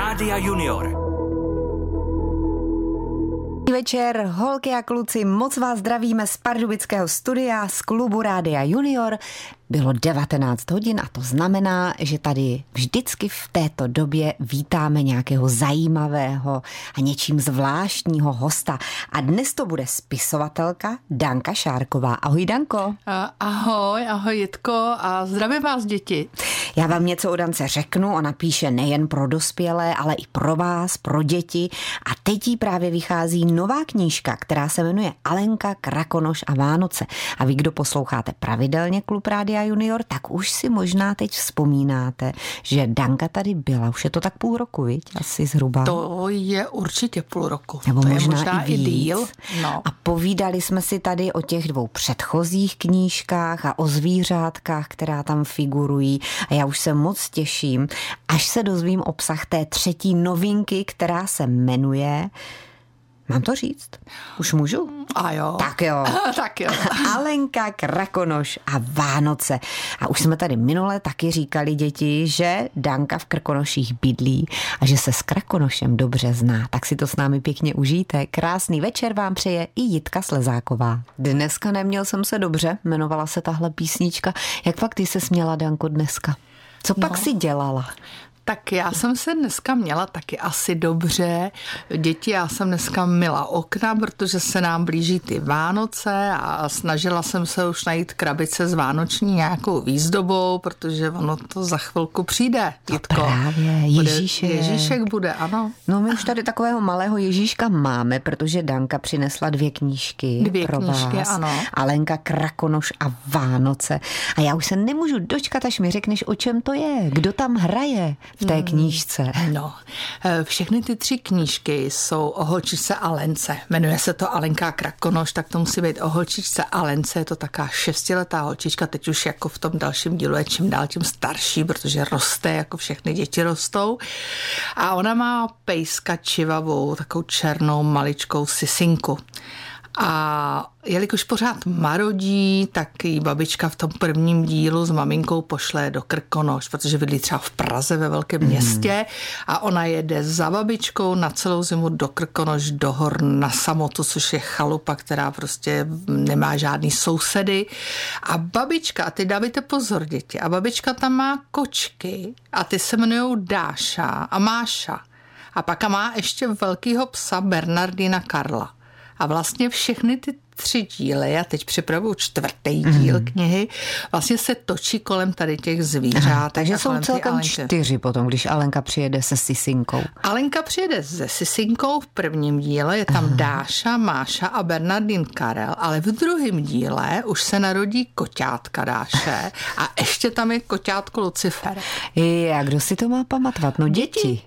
Rádia Junior. Večer, holky a kluci, moc vás zdravíme z pardubického studia, z klubu Rádia Junior. Bylo 19 hodin a to znamená, že tady vždycky v této době vítáme nějakého zajímavého a něčím zvláštního hosta. A dnes to bude spisovatelka Danka Šárková. Ahoj, Danko. Ahoj Jitko a zdravím vás, děti. Já vám něco o Dance řeknu, ona píše nejen pro dospělé, ale i pro vás, pro děti. A teď jí právě vychází nová knížka, která se jmenuje Alenka, Krakonoš a Vánoce. A vy, kdo posloucháte pravidelně klub Rádia Junior, tak už si možná teď vzpomínáte, že Danka tady byla. Už je to tak půl roku, viď? Asi zhruba. To je určitě půl roku. Nebo to možná i díl. No. A povídali jsme si tady o těch dvou předchozích knížkách a o zvířátkách, která tam figurují. A já už se moc těším, až se dozvím obsah té třetí novinky, která se jmenuje... Mám to říct? Už můžu? A jo. Tak jo. Tak jo. Alenka, Krakonoš a Vánoce. A už jsme tady minule taky říkali, děti, že Danka v Krkonoších bydlí a že se s Krakonošem dobře zná. Tak si to s námi pěkně užijte. Krásný večer vám přeje i Jitka Slezáková. Dneska neměl jsem se dobře, jmenovala se tahle písnička. Jak fakt ty se směla, Danko, dneska? Co pak si dělala? Tak já jsem se dneska měla taky asi dobře. Děti, já jsem dneska myla okna, protože se nám blíží ty Vánoce a snažila jsem se už najít krabice s vánoční nějakou výzdobou, protože ono to za chvilku přijde. Jitko. Právě, Ježíšek bude, ano. No my už tady takového malého Ježíška máme, protože Danka přinesla 2 knížky pro vás. Ano. Alenka, Krakonoš a Vánoce. A já už se nemůžu dočkat, až mi řekneš, o čem to je, kdo tam hraje v té knížce. No, všechny ty 3 knížky jsou o holčičce Alence. Jmenuje se to Alenka Krakonoš, tak to musí být o holčičce Alence. Je to taká 6letá holčička, teď už jako v tom dalším dílu je čím dál tím starší, protože roste, jako všechny děti rostou. A ona má pejska čivavou, takovou černou maličkou sisinku. A jelikož pořád marodí, tak jí babička v tom prvním dílu s maminkou pošle do Krkonoš, protože bydlí třeba v Praze ve velkém městě a ona jede za babičkou na celou zimu do Krkonoš, do hor na samotu, což je chalupa, která prostě nemá žádný sousedy. A babička, a ty dávajte pozor, děti, a babička tam má kočky a ty se jmenujou Dáša a Máša. A pak má ještě velkýho psa Bernardina Karla. A vlastně všechny ty 3 díly, a teď připravuju 4. díl knihy, vlastně se točí kolem tady těch zvířat. Takže jsou celkem 4 potom, když Alenka přijede se sisinkou. Alenka přijede se sisinkou v prvním díle, je tam Dáša, Máša a Bernardin Karel, ale v druhém díle už se narodí koťátka Dáše a ještě tam je koťátko Lucifer. A kdo si to má pamatovat? No děti.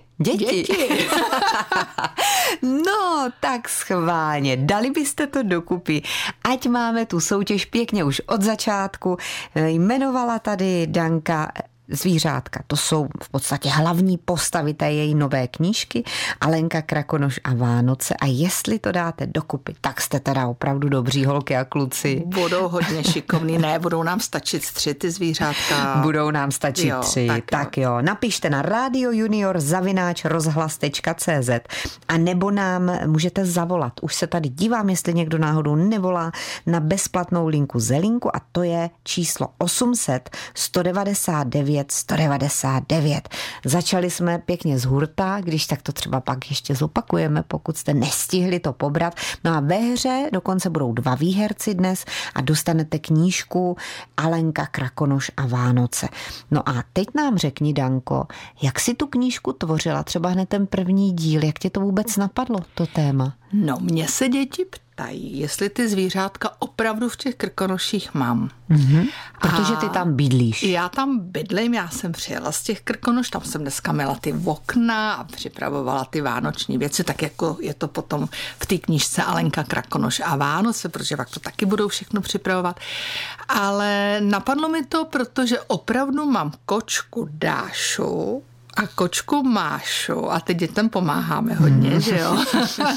No, tak schválně, dali byste to dokupy, ať máme tu soutěž pěkně už od začátku. Jmenovala tady Danka zvířátka. To jsou v podstatě hlavní postavy té její nové knížky Alenka, Krakonoš a Vánoce. A jestli to dáte dokupy, tak jste teda opravdu dobří, holky a kluci. Budou hodně šikovní, ne, budou nám stačit 3 ty zvířátka. Budou nám stačit 3, tak jo. Napište na radiojunior@rozhlas.cz a nebo nám můžete zavolat. Už se tady dívám, jestli někdo náhodou nevolá na bezplatnou linku Zelinku a to je číslo 800 199 199. Začali jsme pěkně z hurta, když tak to třeba pak ještě zopakujeme, pokud jste nestihli to pobrat. No a ve hře dokonce budou 2 výherci dnes a dostanete knížku Alenka, Krakonoš a Vánoce. No a teď nám řekni, Danko, jak si tu knížku tvořila, třeba hned ten první díl, jak tě to vůbec napadlo, to téma? No, mě se děti ptají, jestli ty zvířátka opravdu v těch Krkonoších mám. Protože ty tam bydlíš. Já tam bydlím, já jsem přijela z těch Krkonoš, tam jsem dneska měla ty okna a připravovala ty vánoční věci, tak jako je to potom v té knížce Alenka, Krakonoš a Vánoce, protože pak to taky budou všechno připravovat. Ale napadlo mi to, protože opravdu mám kočku Dášu a kočku Mášu a teď dětem pomáháme hodně, že jo?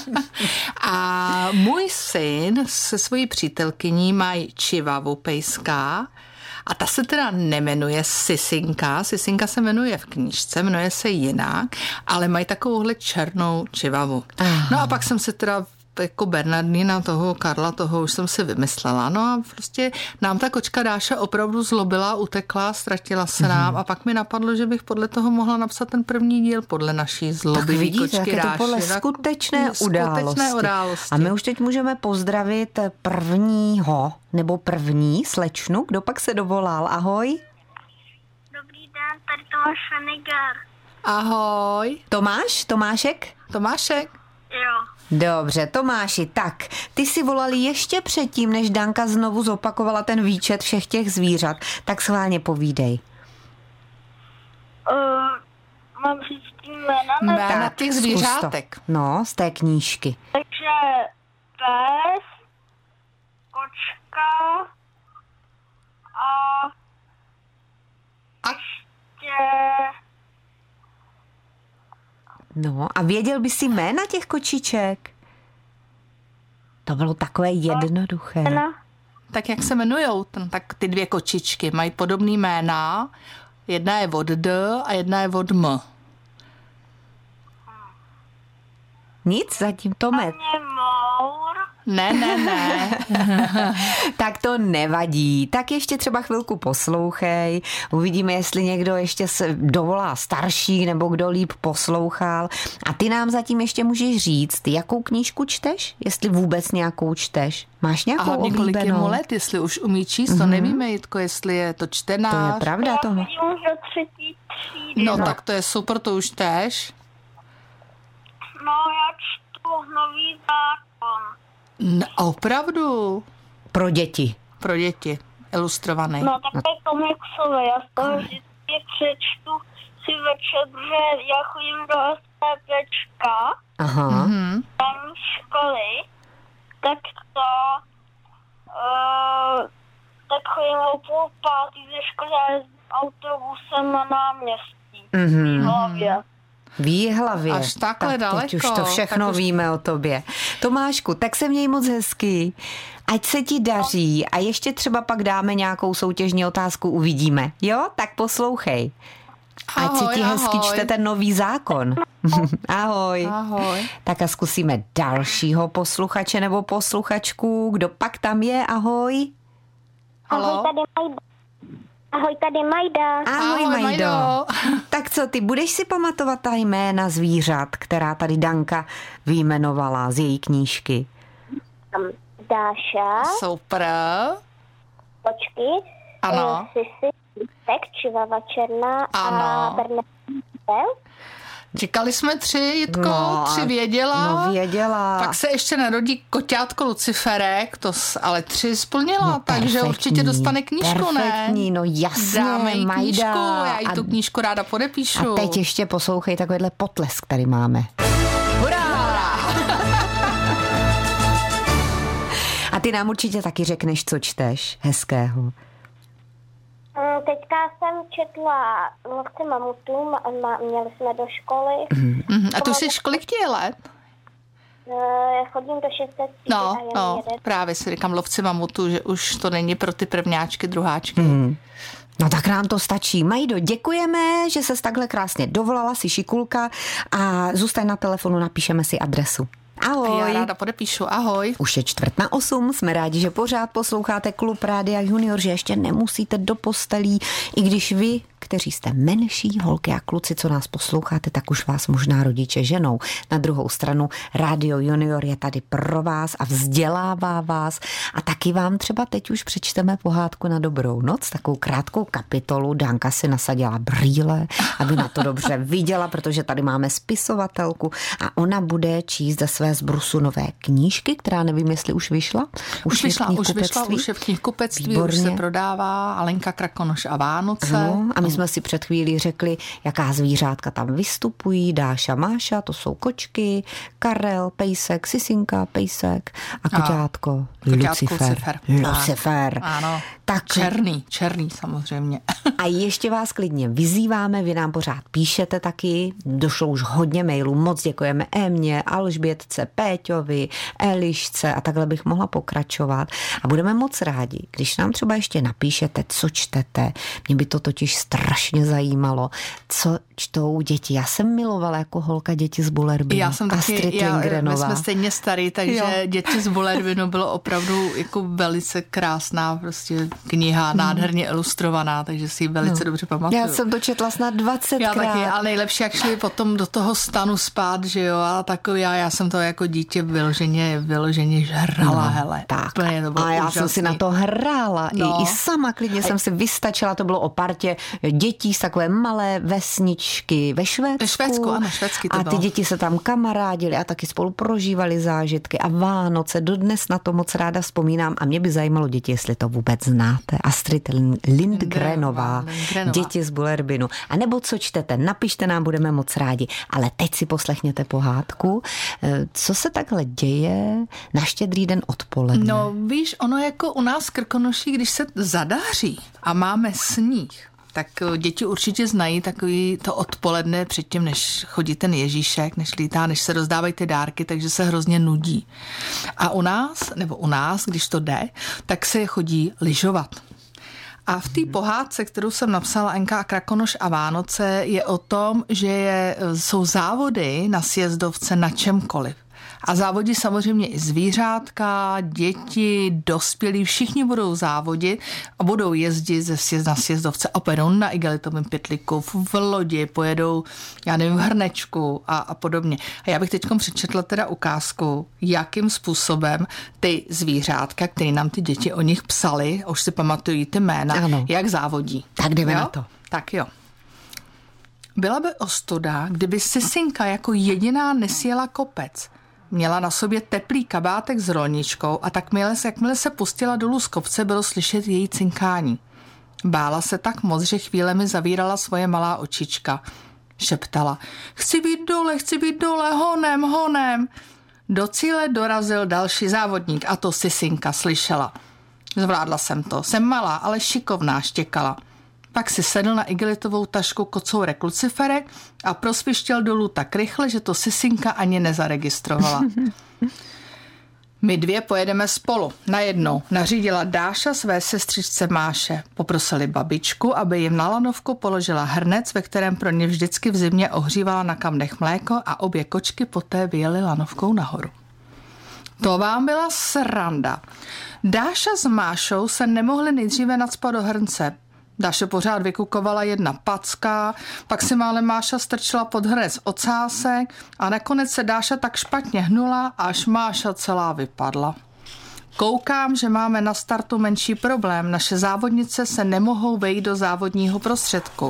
A můj syn se svojí přítelkyní mají čivavu pejska A ta se teda nemenuje Sisinka. Sisinka se jmenuje v knížce, jmenuje se jinak, ale mají takovouhle černou čivavu. No a pak jsem se teda jako Bernardina toho, Karla toho už jsem si vymyslela. No a prostě nám ta kočka Dáša opravdu zlobila, utekla, ztratila se nám a pak mi napadlo, že bych podle toho mohla napsat ten první díl podle naší zlobivý kočky Dáši. Tak to podle skutečné události. A my už teď můžeme pozdravit prvního nebo první slečnu. Kdo pak se dovolal? Ahoj. Dobrý den, tady Tomáš Feniger. Ahoj. Tomášek? Tomášek. Jo. Dobře, Tomáši, tak, ty si volali ještě předtím, než Danka znovu zopakovala ten výčet všech těch zvířat, tak schválně povídej. Mám říct jména? Jména těch zvířátek. No, z té knížky. Takže pes, kočka a ještě... No, a věděl by si jména těch kočiček? To bylo takové jednoduché. Tak jak se jmenujou? Tak ty dvě kočičky mají podobný jména. Jedna je od D a jedna je od M. Nic zatím, Tome. Ne. Tak to nevadí. Tak ještě třeba chvilku poslouchej. Uvidíme, jestli někdo ještě se dovolá starší nebo kdo líp poslouchal. A ty nám zatím ještě můžeš říct, jakou knížku čteš? Jestli vůbec nějakou čteš? Máš nějakou oblíbenou? Kolik je mu let, jestli už umí číst, to nevíme, Jitko, jestli je to čtenář. To je pravda, Tomo. Já už do 3. třídy. No tak to je super, to už čteš. No, já čtu Nový zákon. Opravdu? Pro děti. Pro děti. Ilustrovaný. No, tak to je komiksové. Já z toho vždycky přečtu si večer, protože já chodím do SPPčka, tam školy, tak chodím o 4:30 ze školy a s autobusem na náměstí. V hlavě. V Jihlavě. Až takhle daleko. Teď už to všechno víme o tobě. Tomášku, tak se měj moc hezky. Ať se ti daří a ještě třeba pak dáme nějakou soutěžní otázku, uvidíme. Jo? Tak poslouchej. Ať se ti hezky čte ten Nový zákon. Ahoj. Ahoj. Tak a zkusíme dalšího posluchače nebo posluchačku. Kdo pak tam je? Ahoj. Haló? Ahoj, tady Majda. Ahoj, Majdo. Tak co, ty budeš si pamatovat ta jména zvířat, která tady Danka vyjmenovala z její knížky? Dáša. Super. Kočky. Ano. Sisi, Lípek, Čivava černá a Bernardin. Říkali jsme 3, Jitko, 3 věděla. No věděla. Pak se ještě narodí koťátko Luciferek, ale 3 splnila, takže určitě dostane knížku, ne? Perfektní, no jasně, dáme jí Majda. knížku, já jí tu knížku ráda podepíšu. A teď ještě poslouchej takovýhle potlesk, který máme. Hurá! A ty nám určitě taky řekneš, co čteš hezkého. Teďka jsem četla Lovce mamutů, měli jsme do školy. A tu jsi kolik ti je let? Já chodím do 6. třídy a No, právě si říkám Lovci mamutů, že už to není pro ty prvňáčky, druháčky. No tak nám to stačí. Majdo, děkujeme, že ses takhle krásně dovolala, si šikulka a zůstaň na telefonu, napíšeme si adresu. Ahoj. Já ráda podepíšu, ahoj. Už je 7:45, jsme rádi, že pořád posloucháte Klub Rádia Junior, že ještě nemusíte do postelí, i když vy, kteří jste menší, holky a kluci, co nás posloucháte, tak už vás možná rodiče ženou. Na druhou stranu Rádio Junior je tady pro vás a vzdělává vás a taky vám třeba teď už přečteme pohádku na dobrou noc, takovou krátkou kapitolu. Danka si nasadila brýle, aby na to dobře viděla, protože tady máme spisovatelku a ona bude číst ze své zbrusu nové knížky, která nevím, jestli už vyšla. Už vyšla, už je v knihkupectví, už se prodává Alenka Krakonoš a Vánoce. No, a my jsme si před chvílí řekli, jaká zvířátka tam vystupují. Dáša, Máša, to jsou kočky, Karel, pejsek, Sisinka, pejsek a koťátko Lucifer. Ano, tak černý samozřejmě. A ještě vás klidně vyzýváme, vy nám pořád píšete taky, došlo už hodně mailů, moc děkujeme Emě, Alžbětce, Péťovi, Elišce a takhle bych mohla pokračovat. A budeme moc rádi, když nám třeba ještě napíšete, co čtete. Mě by to totiž strašně zajímalo, co čtou děti. Já jsem milovala jako holka děti z Bullerbinu. Já jsem taky, my jsme stejně starý, takže Děti z Bullerbinu bylo opravdu jako velice krásná prostě kniha, nádherně ilustrovaná, takže si ji velice dobře pamatuju. Já jsem to četla snad 20krát. Já taky, ale nejlepší, jak šli potom do toho stanu spát, že jo, a takový, já jsem to jako dítě vyloženě žrala, hele. Tak. To a já jsem si na to hrála. I sama klidně jsem si vystačila, to bylo o partě dětí z takové malé vesničky ve Švédsku. Ve Švédsku, ano, švédsky to bylo. A ty děti se tam kamarádili a taky spolu prožívali zážitky a Vánoce. Dodnes na to moc ráda vzpomínám a mě by zajímalo, děti, jestli to vůbec znáte. Astrid Lindgrenová, Děti z Bullerbinu. A nebo co čtete, napište nám, budeme moc rádi. Ale teď si poslechněte pohádku. Co se takhle děje na Štědrý den odpoledne? No víš, ono jako u nás v Krkonoší, když se zadáří a máme sníh, tak děti určitě znají takový to odpoledne předtím, než chodí ten Ježíšek, než lítá, než se rozdávají ty dárky, takže se hrozně nudí. A u nás, když to jde, tak se chodí lyžovat. A v té pohádce, kterou jsem napsala Enka a Krakonoš a Vánoce, je o tom, že jsou závody na sjezdovce na čemkoliv. A závodí samozřejmě i zvířátka, děti, dospělí, všichni budou závodit a budou jezdit na sjezdovce a pojedou na igelitovém pytliku, v lodi, pojedou, já nevím, v hrnečku a podobně. A já bych teď přečetla teda ukázku, jakým způsobem ty zvířátka, které nám ty děti o nich psali, už si pamatují ty jména, jak závodí. Tak jdeme na to. Tak jo. Byla by ostuda, kdyby Sisinka jako jediná nesjela kopec. Měla na sobě teplý kabátek s rolničkou a jakmile se pustila dolů z kopce, bylo slyšet její cinkání. Bála se tak moc, že chvílemi zavírala svoje malá očička. Šeptala, chci být dole, honem. Do cíle dorazil další závodník a to Sisinka slyšela. Zvládla jsem to, jsem malá, ale šikovná, štěkala. Pak si sedl na igelitovou tašku kocourek Luciferek a prosvištěl dolů tak rychle, že to Sisinka ani nezaregistrovala. My dvě pojedeme spolu. Najednou nařídila Dáša své sestřičce Máše. Poprosili babičku, aby jim na lanovku položila hrnec, ve kterém pro ně vždycky v zimě ohřívala na kamnech mléko a obě kočky poté vyjeli lanovkou nahoru. To vám byla sranda. Dáša s Mášou se nemohli nejdříve nacpat do hrnce. Dáše pořád vykukovala jedna packa, pak si málem Máša strčila pod hrnec ocásek a nakonec se Dáša tak špatně hnula, až Máša celá vypadla. Koukám, že máme na startu menší problém. Naše závodnice se nemohou vejít do závodního prostředku.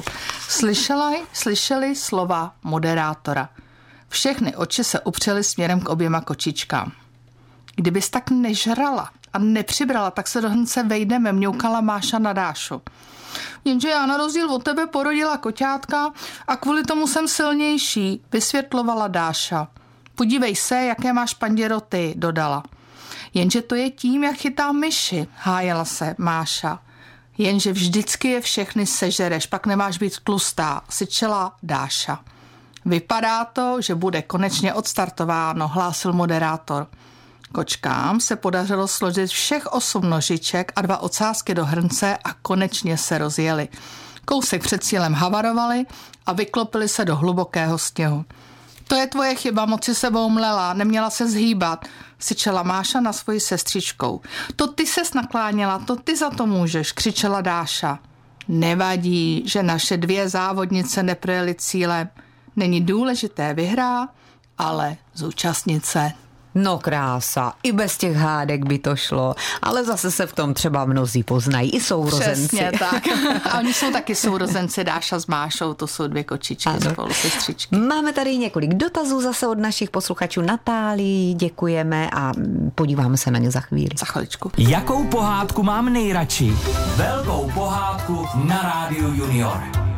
Slyšeli slova moderátora. Všechny oči se upřely směrem k oběma kočičkám. Kdybys tak nežrala a nepřibrala, tak se do hrnce vejdeme, mňoukala Máša na Dášu. Jenže já na rozdíl od tebe porodila koťátka a kvůli tomu jsem silnější, vysvětlovala Dáša. Podívej se, jaké máš panděro ty, dodala. Jenže to je tím, jak chytá myši, hájela se Máša. Jenže vždycky je všechny sežereš, pak nemáš být tlustá, syčela Dáša. Vypadá to, že bude konečně odstartováno, hlásil moderátor. Kočkám se podařilo složit všech 8 nožiček a 2 ocásky do hrnce a konečně se rozjeli. Kousek před cílem havarovali a vyklopili se do hlubokého sněhu. To je tvoje chyba, moc si sebou mlela, neměla se zhýbat, syčela Máša na svoji sestřičkou. To ty ses nakláněla, to ty za to můžeš, křičela Dáša. Nevadí, že naše 2 závodnice neprojeli cílem. Není důležité vyhrát, ale zúčastnit se. No krása, i bez těch hádek by to šlo, ale zase se v tom třeba mnozí poznají, i sourozenci. Přesně tak. A oni jsou taky sourozenci, Dáša s Mášou, to jsou 2 kočičky spolu, sestřičky. Máme tady několik dotazů zase od našich posluchačů. Natálii děkujeme a podíváme se na ně za chvíli. Za chviličku. Jakou pohádku mám nejradši? Velkou pohádku na Rádiu Junior.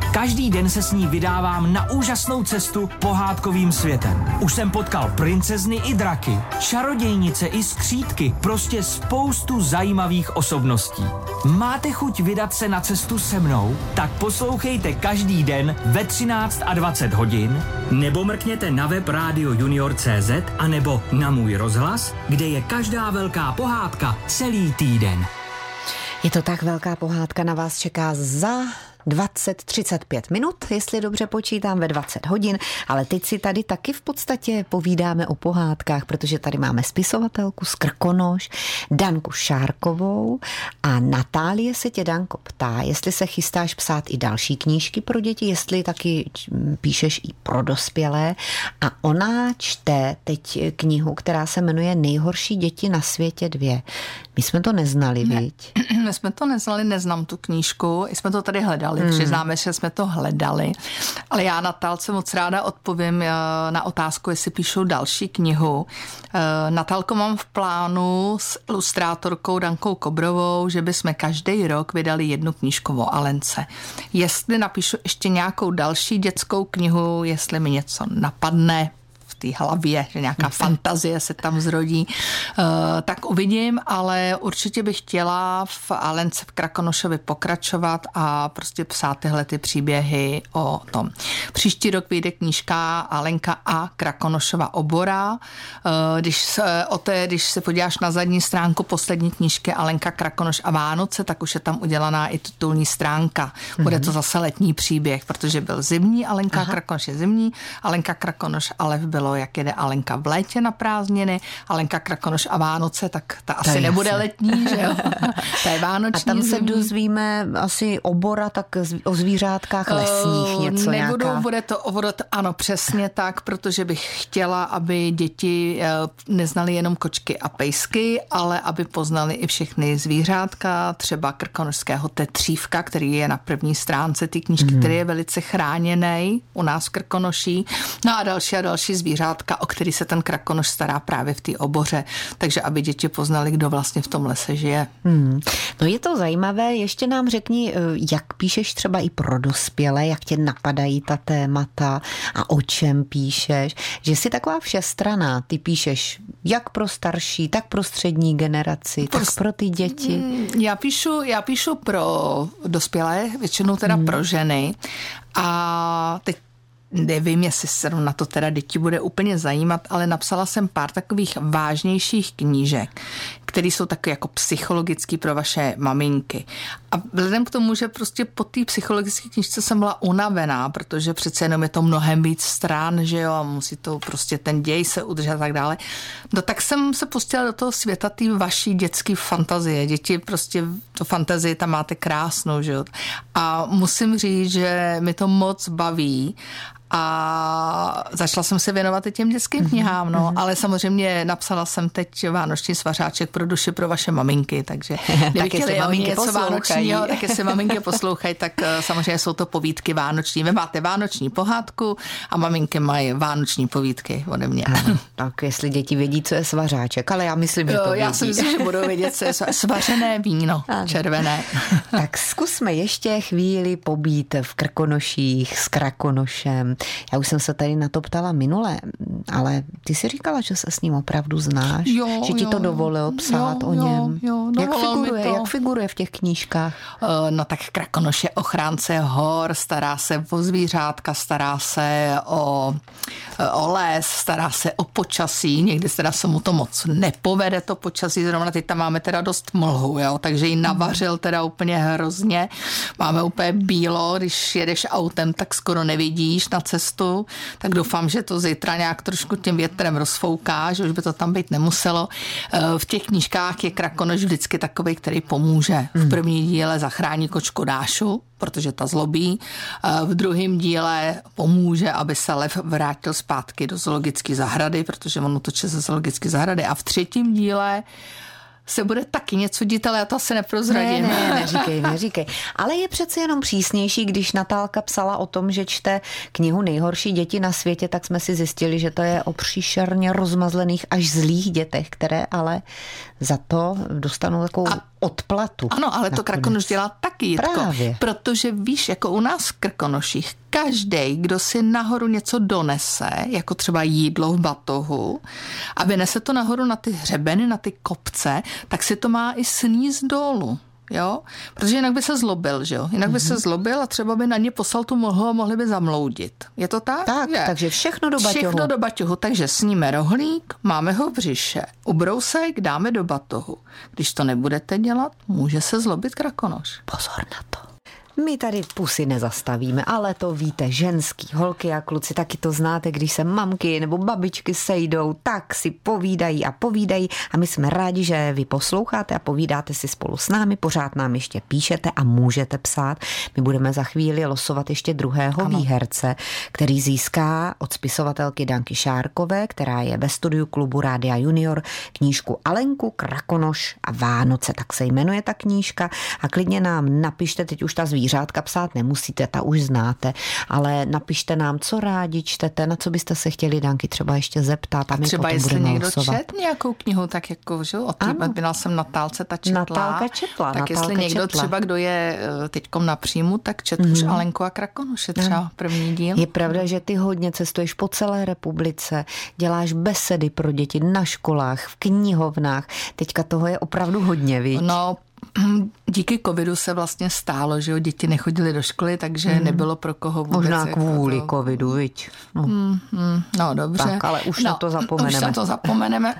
Každý den se s ní vydávám na úžasnou cestu pohádkovým světem. Už jsem potkal princezny i draky, čarodějnice i skřítky, prostě spoustu zajímavých osobností. Máte chuť vydat se na cestu se mnou? Tak poslouchejte každý den ve 13:20 hodin, nebo mrkněte na web Radio Junior.cz a nebo na můj rozhlas, kde je každá velká pohádka celý týden. Je to tak, velká pohádka na vás čeká za 20-35 minut, jestli dobře počítám, ve 20 hodin, ale teď si tady taky v podstatě povídáme o pohádkách, protože tady máme spisovatelku z Krkonoš, Danku Šárkovou, a Natálie se tě, Danko, ptá, jestli se chystáš psát i další knížky pro děti, jestli taky píšeš i pro dospělé, a ona čte teď knihu, která se jmenuje Nejhorší děti na světě 2. My jsme to neznali, viď? My jsme to neznali, neznám tu knížku, jsme to tady hledali, přiznáme, že jsme to hledali, ale já Natálce moc ráda odpovím na otázku, jestli píšou další knihu. Natálko, mám v plánu s ilustrátorkou Dankou Kobrovou, že bychom každý rok vydali jednu knížku o Alence. Jestli napíšu ještě nějakou další dětskou knihu, jestli mi něco napadne té hlavě, že nějaká fantazie se tam zrodí, tak uvidím, ale určitě bych chtěla v Alence v Krakonošovi pokračovat a prostě psát tyhle ty příběhy o tom. Příští rok vyjde knížka Alenka a Krakonošova obora. Když se podíváš na zadní stránku poslední knížky Alenka, Krakonoš a Vánoce, tak už je tam udělaná i titulní stránka. Bude to zase letní příběh, protože byl zimní Alenka, Krakonoš je zimní, Alenka, Krakonoš a lev bylo, jak jede Alenka v létě na prázdniny, Alenka, Krakonoš a Vánoce, tak ta asi nebude letní, že jo? Ta je vánoční. A tam se dozvíme asi obora, tak o zvířátkách lesních něco nějaká. Bude to, ano, přesně tak, protože bych chtěla, aby děti neznali jenom kočky a pejsky, ale aby poznali i všechny zvířátka, třeba krkonošského tetřívka, který je na první stránce té knížky, který je velice chráněný u nás v Krkonoší. No a další zvířátka, o který se ten Krakonoš stará právě v té oboře, takže aby děti poznali, kdo vlastně v tom lese žije. No je to zajímavé, ještě nám řekni, jak píšeš třeba i pro dospělé, jak tě napadají ta témata a o čem píšeš, že jsi taková všestranná, ty píšeš jak pro starší, tak pro střední generaci, tak pro ty děti. Já píšu pro dospělé, většinou teda pro ženy, a teď nevím, jestli se na to teda děti bude úplně zajímat, ale napsala jsem pár takových vážnějších knížek, které jsou taky jako psychologický pro vaše maminky. A vzhledem k tomu, že prostě po té psychologické knížce jsem byla unavená, protože přece jenom je to mnohem víc stran, že jo, a musí to prostě ten děj se udržet a tak dále. No tak jsem se pustila do toho světa té vaší dětské fantazie. Děti prostě, to fantazii tam máte krásnou, že jo. A musím říct, že mi to moc baví. A začala jsem se věnovat i těm dětským knihám, no, ale samozřejmě napsala jsem teď vánoční svařáček pro duši pro vaše maminky, takže kdyby chtěli o něco vánočního, tak jestli maminky poslouchají, tak samozřejmě jsou to povídky vánoční. Vy máte vánoční pohádku a maminky mají vánoční povídky ode mě. Tak jestli děti vědí, co je svařáček, ale já myslím, že to vědí. Já si myslím, že budou vědět, co je svařené víno, červené. Tak zkusme ještě chvíli pobít v Krkonoších s Krakonošem. Já už jsem se tady na to ptala minule, ale ty jsi říkala, že se s ním opravdu znáš, že ti to dovolil psát o něm. Jak figuruje v těch knížkách? No tak Krakonoš je ochránce hor, stará se o zvířátka, stará se o les, stará se o počasí, někdy teda se mu to moc nepovede, to počasí, zrovna teď tam máme teda dost mlhu, jo, takže ji navařil teda úplně hrozně. Máme úplně bílo, když jedeš autem, tak skoro nevidíš na cestu, tak doufám, že to zítra nějak trošku tím větrem rozfouká, že už by to tam být nemuselo. V těch knížkách je Krakonoš vždycky takovej, který pomůže. V první díle zachrání kočku Dášu, protože ta zlobí. V druhém díle pomůže, aby se lev vrátil zpátky do zoologické zahrady, protože on utočil ze zoologické zahrady. A v třetím díle se bude taky něco dít, ale já to asi neprozradím. Neříkej. Ale je přece jenom přísnější, když Natálka psala o tom, že čte knihu Nejhorší děti na světě, tak jsme si zjistili, že to je o příšerně rozmazlených až zlých dětech, které ale za to dostanou takovou odplatu. Ano, ale to Krakonoš dělá taky, Jitko. Protože víš, jako u nás v Krkonoších, každej, kdo si nahoru něco donese, jako třeba jídlo v batohu, a vynese to nahoru na ty hřebeny, na ty kopce, tak si to má i sníst dolů. Jo? Protože jinak by se zlobil, že jo? Jinak by se zlobil a třeba by na ně poslal tu mlhu a mohli by zamloudit. Je to tak? Tak, takže všechno do baťohu. Všechno do baťohu, takže sníme rohlík, máme ho v břiše. Ubrousek dáme do batohu. Když to nebudete dělat, může se zlobit Krakonoš. Pozor na to. My tady pusy nezastavíme, ale to víte, ženský, holky a kluci, taky to znáte, když se mamky nebo babičky sejdou, tak si povídají a my jsme rádi, že vy posloucháte a povídáte si spolu s námi, pořád nám ještě píšete a můžete psát. My budeme za chvíli losovat ještě druhého výherce, který získá od spisovatelky Danky Šárkové, která je ve studiu klubu Rádia Junior, knížku Alenku, Krakonoš a Vánoce, tak se jmenuje ta knížka a klidně nám napište, teď už ta zvířátka psát nemusíte, ta už znáte, ale napište nám, co rádi čtete, na co byste se chtěli, Danky, třeba ještě zeptat. A třeba jestli někdo čet nějakou knihu, tak jako, že byla jsem Natálce, ta četla. Natálka četla. Tak jestli někdo třeba, kdo je teďkom na příjmu, tak čet už Alenku a Krakonoše, třeba první díl. Je pravda, že ty hodně cestuješ po celé republice, děláš besedy pro děti na školách, v knihovnách. Teďka toho je opravdu hodně, viď? No, díky covidu se vlastně stálo, že jo, děti nechodily do školy, takže nebylo pro koho vůbec. Možná kvůli covidu, viď? No dobře. Tak, ale už na to zapomeneme. Už na to zapomeneme.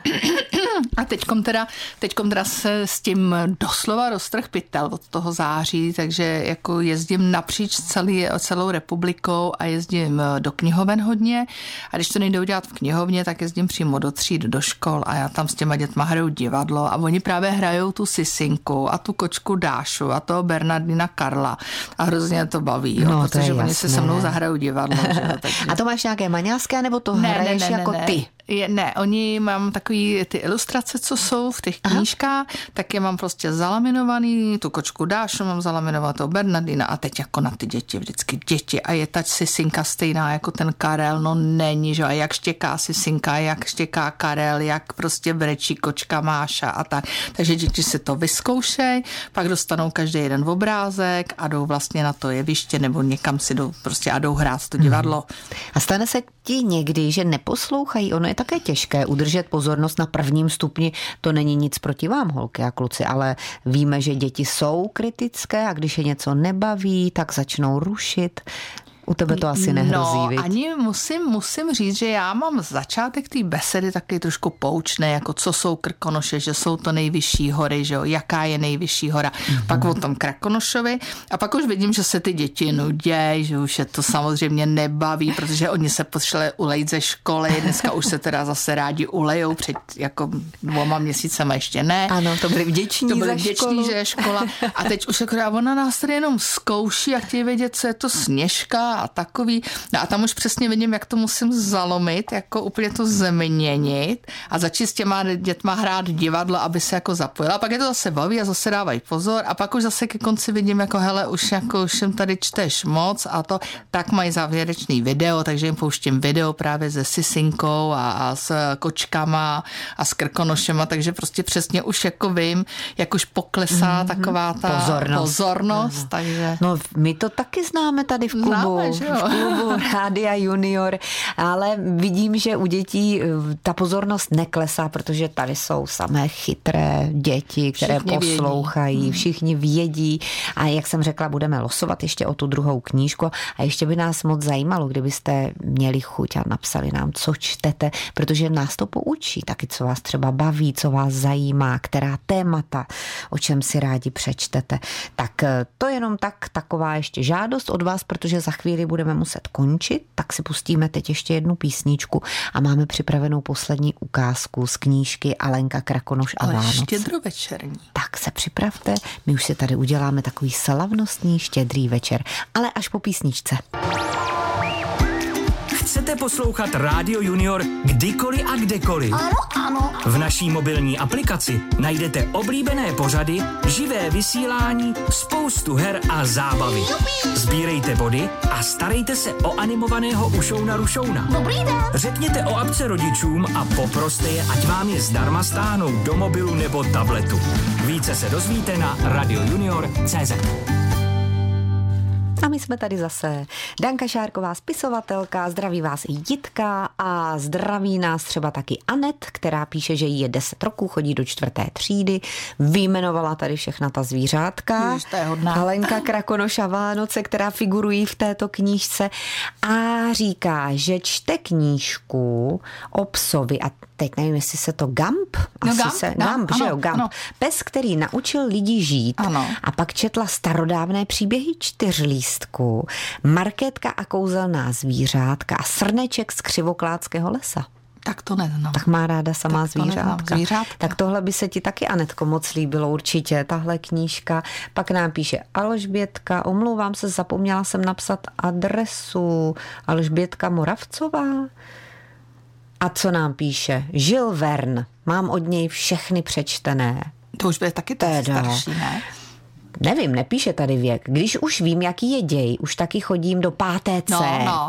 A teďkom teda se s tím doslova roztrh pytel od toho září, takže jako jezdím napříč celou republikou a jezdím do knihoven hodně. A když to nejde udělat v knihovně, tak jezdím přímo do tříd, do škol a já tam s těma dětma hraju divadlo a oni právě hrajou tu Sisinku a tu kočku Dášu a toho Bernardina Karla a hrozně to baví, jo, protože oni si se mnou zahrajou divadlo. Že jo, takže... A to máš nějaké maňásky, nebo to hraješ jako ty? Ne, oni mám takový ty ilustrace, co jsou v těch knížkách, tak je mám prostě zalaminovaný, tu kočku Dášu mám zalaminovat, toho Bernardina a teď jako na ty děti, vždycky děti a je ta Sisinka stejná jako ten Karel, no není, že a jak štěká Sisinka, jak štěká Karel, jak prostě brečí kočka Máša a tak. Takže děti si to vyzkoušej, pak dostanou každý jeden obrázek a jdou vlastně na to jeviště nebo někam si jdou prostě a jdou hrát to divadlo. A stane se ti někdy, že neposlouchají, ono je také těžké udržet pozornost na prvním stupni, to není nic proti vám, holky a kluci, ale víme, že děti jsou kritické a když je něco nebaví, tak začnou rušit. U tebe to asi nehrozí, viď? Ani musím říct, že já mám začátek té besedy taky trošku poučné, jako co jsou Krkonoše, že jsou to nejvyšší hory, že jo, jaká je nejvyšší hora. Pak o tom Krakonošovi a pak už vidím, že se ty děti nudějí, že už je to samozřejmě nebaví, protože oni se potřebovali ulejt ze školy, dneska už se teda zase rádi ulejou, před jako 2 měsícema ještě ne. Ano, to byli vděční že je škola. A teď už jako ona nás tady jenom zkouší a chtějí vědět, co je to Sněžka a takový. No a tam už přesně vidím, jak to musím zalomit, jako úplně to změnit a začít s těma dětma hrát divadlo, aby se jako zapojila. A pak je to zase baví a zase dávají pozor a pak už zase ke konci vidím, jako hele, už jim tady čteš moc a to, tak mají závěrečný video, takže jim pouštím video právě se Sisinkou a s kočkama a s Krkonošema, takže prostě přesně už jako vím, jak už poklesá taková ta pozornost. Takže... No my to taky známe tady v klubu. V klubu Rádia Junior, ale vidím, že u dětí ta pozornost neklesá, protože tady jsou samé chytré děti, které všichni poslouchají, všichni vědí a jak jsem řekla, budeme losovat ještě o tu druhou knížku a ještě by nás moc zajímalo, kdybyste měli chuť a napsali nám, co čtete, protože nás to poučí, taky co vás třeba baví, co vás zajímá, která témata, o čem si rádi přečtete. Tak to jenom taková ještě žádost od vás, protože za chvíli budeme muset končit, tak si pustíme teď ještě jednu písničku a máme připravenou poslední ukázku z knížky Alenka, Krakonoš a Vánoce. Štědrovečerní. Tak se připravte, my už si tady uděláme takový slavnostní štědrý večer, ale až po písničce. chcete poslouchat Rádio Junior kdykoliv a kdekoliv. Ano. V naší mobilní aplikaci najdete oblíbené pořady, živé vysílání, spoustu her a zábavy. Sbírejte body a starejte se o animovaného Ušouna Rušouna. Dobrý den. Řekněte o apce rodičům a poproste je, ať vám je zdarma stáhnou do mobilu nebo tabletu. Více se dozvíte na radiojunior.cz. A my jsme tady zase. Danka Šárková, spisovatelka, zdraví vás i Jitka a zdraví nás třeba taky Anet, která píše, že jí je 10 roků, chodí do 4. třídy, vyjmenovala tady všechna ta zvířátka. Jež, to je hodná. Alenka Krakonoš a Vánoce, která figurují v této knížce a říká, že čte knížku o psovi a teď nevím, jestli se to Gump? Gump, že jo, Gump. Ano. Pes, který naučil lidi žít. Ano. A pak četla starodávné příběhy 4 lístků, Markétka a kouzelná zvířátka a Srneček z Křivoklátského lesa. Tak to neznám. Tak má ráda samá zvířátka. Zvířátka. Tak tohle by se ti taky, Anetko, moc líbilo určitě, tahle knížka. Pak nám píše Alžbětka, omlouvám se, zapomněla jsem napsat adresu. Alžbětka Moravcová. A co nám píše? Žil Vern. Mám od něj všechny přečtené. To už bude taky starší, ne? Nevím, nepíše tady věk. Když už vím, jaký je děj, už taky chodím do 5. C.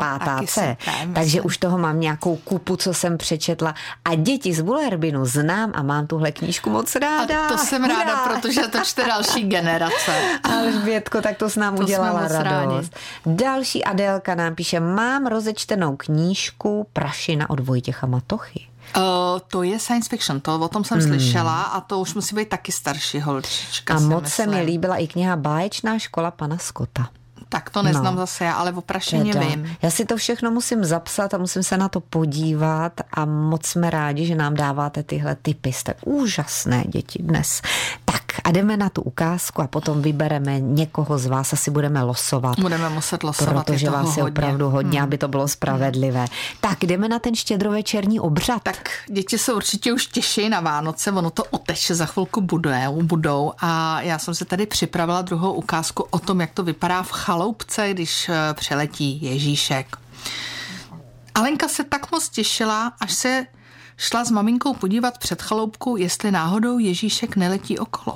Takže už toho mám nějakou kupu, co jsem přečetla. A děti z Bullerbinu znám a mám tuhle knížku moc ráda. A to jsem ráda, protože to čte další generace. Alžbětko, tak to s nám udělala radost. Rádi. Další Adélka nám píše, mám rozečtenou knížku Prašina od Vojtěcha Matochy. To je science fiction, to o tom jsem slyšela a to už musí být taky starší holčička. A moc se mi líbila i kniha Báječná škola pana Scotta. Tak to neznám zase já, ale o Prašině vím. Já si to všechno musím zapsat a musím se na to podívat a moc jsme rádi, že nám dáváte tyhle tipy. Jste úžasné děti dnes. Tak a jdeme na tu ukázku a potom vybereme někoho z vás, asi budeme losovat. Budeme muset losovat, protože vás je opravdu hodně, aby to bylo spravedlivé. Tak jdeme na ten štědrovečerní obřad. Tak děti se určitě už těší na Vánoce, ono to oteče za chvilku budou a já jsem se tady připravila druhou ukázku o tom, jak to vypadá v chaloupce, když přeletí Ježíšek. Alenka se tak moc těšila, až se šla s maminkou podívat před chaloupku, jestli náhodou Ježíšek neletí okolo.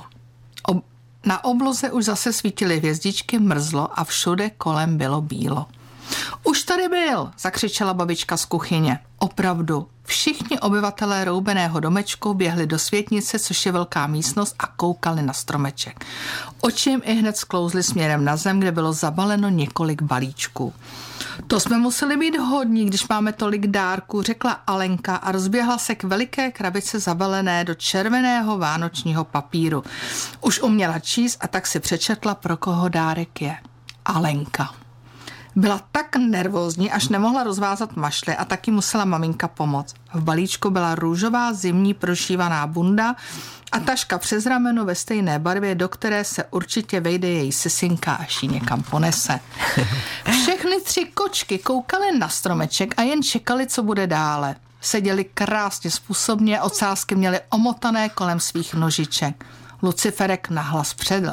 Na obloze už zase svítily hvězdičky, mrzlo a všude kolem bylo bílo. Už tady byl, zakřičela babička z kuchyně. Opravdu, všichni obyvatelé roubeného domečku běhli do světnice, což je velká místnost, a koukali na stromeček. Oči jim ihned sklouzly směrem na zem, kde bylo zabaleno několik balíčků. To jsme museli být hodní, když máme tolik dárků, řekla Alenka a rozběhla se k veliké krabici zabalené do červeného vánočního papíru. Už uměla číst a tak si přečetla, pro koho dárek je. Alenka. Byla tak nervózní, až nemohla rozvázat mašly a taky musela maminka pomoct. V balíčku byla růžová zimní prošívaná bunda a taška přes rameno ve stejné barvě, do které se určitě vejde její sisinka, až ji někam ponese. Všechny 3 kočky koukaly na stromeček a jen čekali, co bude dále. Seděli krásně způsobně, ocásky měly omotané kolem svých nožiček. Luciferek nahlas předl.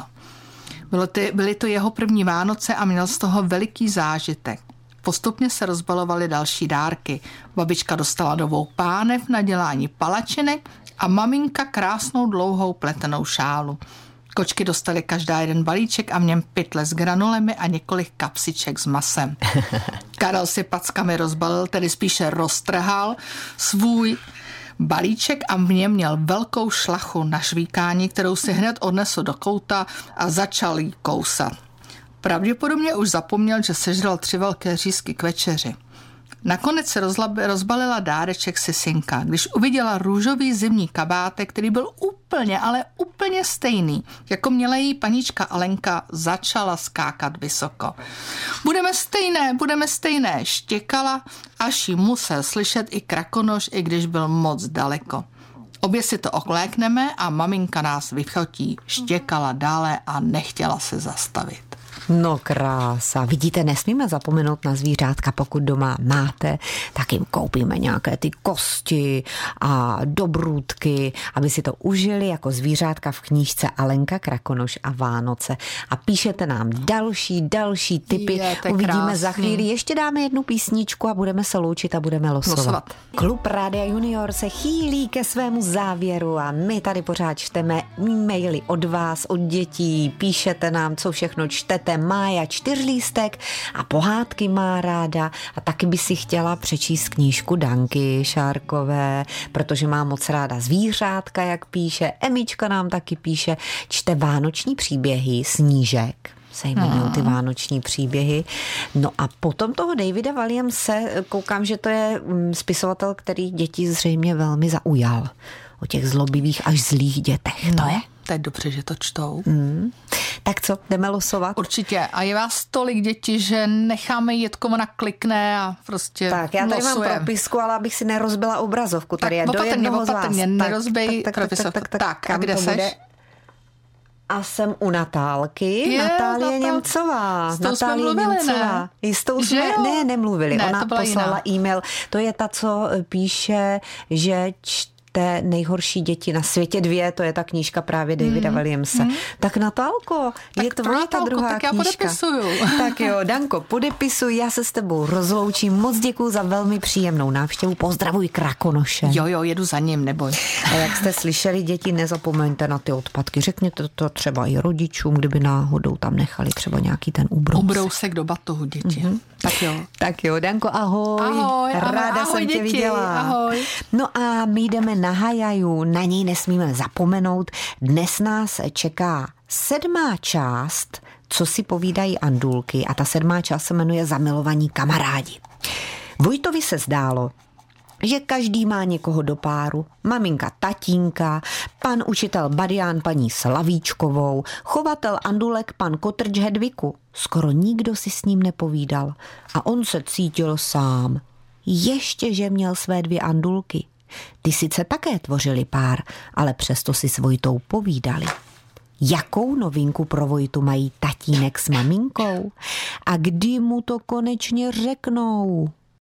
Byly to jeho první Vánoce a měl z toho veliký zážitek. Postupně se rozbalovaly další dárky. Babička dostala novou pánev na dělání palačinek a maminka krásnou dlouhou pletenou šálu. Kočky dostaly každá jeden balíček a v něm pytle s granulemi a několik kapsiček s masem. Karel si packami rozbalil, tedy spíše roztrhal svůj balíček a v něm měl velkou šlachu na švíkání, kterou si hned odnesl do kouta a začal jí kousat. Pravděpodobně už zapomněl, že sežral 3 velké řízky k večeři. Nakonec se rozbalila dáreček sisinka, když uviděla růžový zimní kabátek, který byl úplně, ale úplně stejný, jako měla její panička Alenka, začala skákat vysoko. Budeme stejné, štěkala, až ji musel slyšet i Krakonoš, i když byl moc daleko. Obě si to oklékneme a maminka nás vychotí. Štěkala dále a nechtěla se zastavit. No krása. Vidíte, nesmíme zapomenout na zvířátka, pokud doma máte, tak jim koupíme nějaké ty kosti a dobrůdky, aby si to užili jako zvířátka v knížce Alenka Krakonoš a Vánoce. A píšete nám další tipy. Uvidíme krásný. Za chvíli. Ještě dáme jednu písničku a budeme se loučit a budeme losovat. Klub Rádia Junior se chýlí ke svému závěru a my tady pořád čteme maily od vás, od dětí, píšete nám, co všechno čtete. Mája Čtyřlístek a pohádky má ráda a taky by si chtěla přečíst knížku Danky Šárkové, protože má moc ráda zvířátka, jak píše. Emička nám taky píše, čte vánoční příběhy, Snížek se jmenují ty vánoční příběhy. No a potom toho Davida Williamse koukám, že to je spisovatel, který děti zřejmě velmi zaujal. O těch zlobivých až zlých dětech. No, to je dobře, že to čtou. Tak co, jdeme losovat? Určitě. A je vás tolik dětí, že necháme jet, komu naklikne a prostě tak, já tady mám propisku, ale abych si nerozbila obrazovku. Tady je do jednoho z vás. Nerozbij propisovku. Tak, a kde seš? A jsem u Natálky. Natálie Němcová. S tou jsme mluvili, ne? Jistou jsme, nemluvili. Ona poslala e-mail. To je ta, co píše, že té nejhorší děti na světě 2, to je ta knížka právě Davida Williamse. Tak Natálko, je tvoje ta druhá tak knížka. Já podepisuju. Tak jo, Danko, podepisuj, já se s tebou rozloučím. Moc děkuju za velmi příjemnou návštěvu. Pozdravuj Krakonoše. Jo, jedu za ním, neboj. A jak jste slyšeli, děti, nezapomeňte na ty odpadky. Řekněte to třeba i rodičům, kdyby náhodou tam nechali třeba nějaký ten ubrousek. Ubrousek do batohu, děti. Tak jo, Danko, ahoj. Ráda jsem tě viděla. Ahoj. No a my jdeme na Hajaju, na něj nesmíme zapomenout. Dnes nás čeká 7. část, co si povídají andůlky, a ta 7. část se jmenuje Zamilovaní kamarádi. Vojtovi se zdálo, že každý má někoho do páru. Maminka tatínka, pan učitel Badián paní Slavíčkovou, chovatel andulek pan Kotrč Hedviku. Skoro nikdo si s ním nepovídal a on se cítil sám. Ještě, že měl své 2 andulky. Ty sice také tvořili pár, ale přesto si s Vojtou povídali. Jakou novinku pro Vojtu mají tatínek s maminkou? A kdy mu to konečně řeknou?